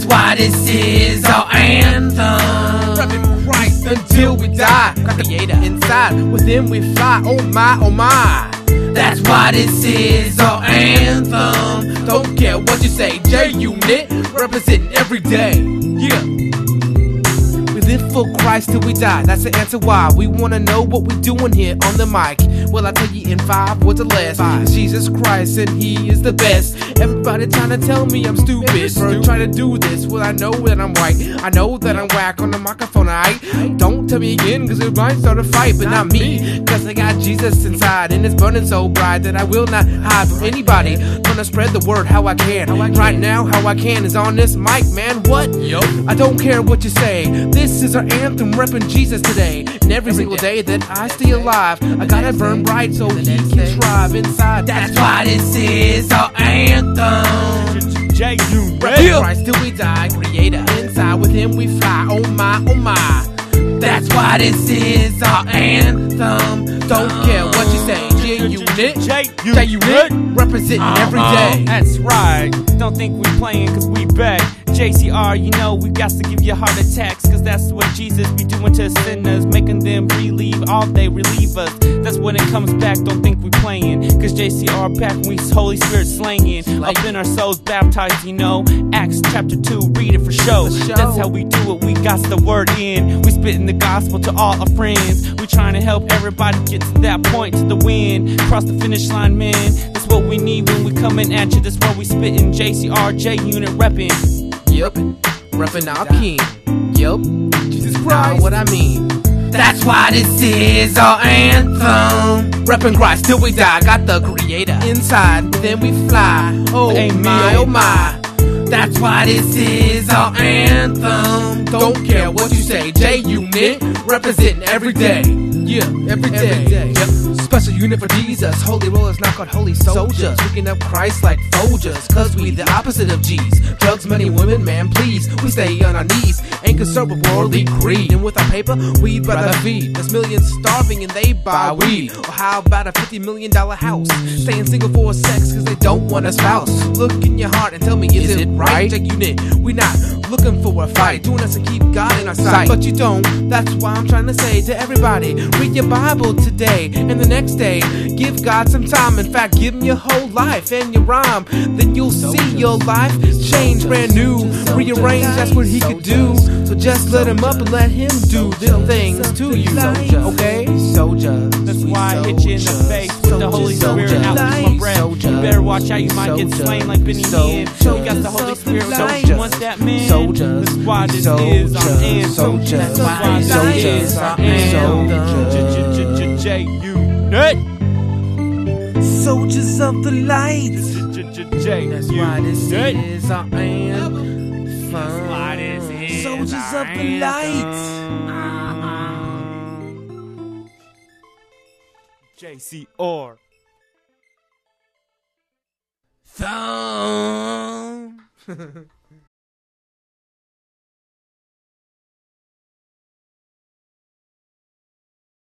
why this is our anthem. Repping Christ until we die. Got the Creator inside, with Him we fly. Oh my, oh my. That's why this is our anthem. Don't care what you say, J-Unit, representing every day. Yeah. We live for Christ till we die. That's the answer why we wanna know what we doing here on the mic. Well, I'll tell you in 5 words or less. Jesus Christ, and He is the best. Everybody trying to tell me I'm stupid for trying to do this. Well, I know that I'm right. I know that I'm whack on the microphone, alright? Don't tell me again, cause it might start a fight. But not me, cause I got Jesus inside, and it's burning so bright that I will not hide from anybody. Gonna spread the word how I can. Right now, how I can is on this mic, man. What? Yo. I don't care what you say. This is our anthem, repping Jesus today. And every single day that I stay alive, I gotta burn bright so He can thrive inside. That's why this is our anthem. J-Unit, repping Christ till we die. Creator inside, with Him we fly. Oh my, oh my. That's why this is our anthem. Don't care what you say, J-Unit, J-Unit, representing every day. That's right, don't think we playing cause we back. JCR, you know we got to give you heart attacks, cause that's what Jesus be doing to sinners, making them relieve all they relieve us. That's when it comes back, don't think we playing, cause JCR back when we Holy Spirit slanging. Up in our souls baptized, you know. Acts chapter 2, read it for show. That's how we do it, we got the word in. We spitting the gospel to all our friends. We trying to help everybody get to that point, to the win. Cross the finish line, man. That's what we need when we coming at you. That's why we spitting. JCR, J-Unit repping. Yup, reppin' our King. Yup, Jesus Christ, know what I mean. That's why this is our anthem. Reppin' Christ till we die. Got the Creator inside, then we fly. Oh Amen. My, oh my. That's why this is our anthem. Don't care what you say, J-Unit, representing every day. Yeah, every day. Yep. Special unit for Jesus. Holy rollers, not called holy soldiers. Picking up Christ like Folgers, cause we the opposite of G's. Drugs, money, women, man, please. We stay on our knees, ain't concerned with worldly greed. And with our paper, we'd rather feed. There's millions starving and they buy weed. Or how about a $50 million house? Staying single for sex cause they don't want a spouse. Look in your heart and tell me, is it right? J-Unit, we not looking for a fight. Doing us to keep God in our sight. But you don't, that's why I'm trying to say to everybody, read your Bible today and the next day. Give God some time, in fact, give Him your whole life and your rhyme. Then you'll see your life change, brand new, rearrange, that's what He could do. So just let Him up and let Him do the things to you, okay? Soldier. That's why I hit you in the face with the Holy Spirit out with my breath. You better watch out, you might get slain like Benny Hinn. You got the Holy Spirit, don't you want that, man? That's why this is our anthem. That's why this is our anthem. J-Unit. Soldiers of the light. That's why this is our anthem. That's why this is Soldiers our of the light. JCR. Thumb.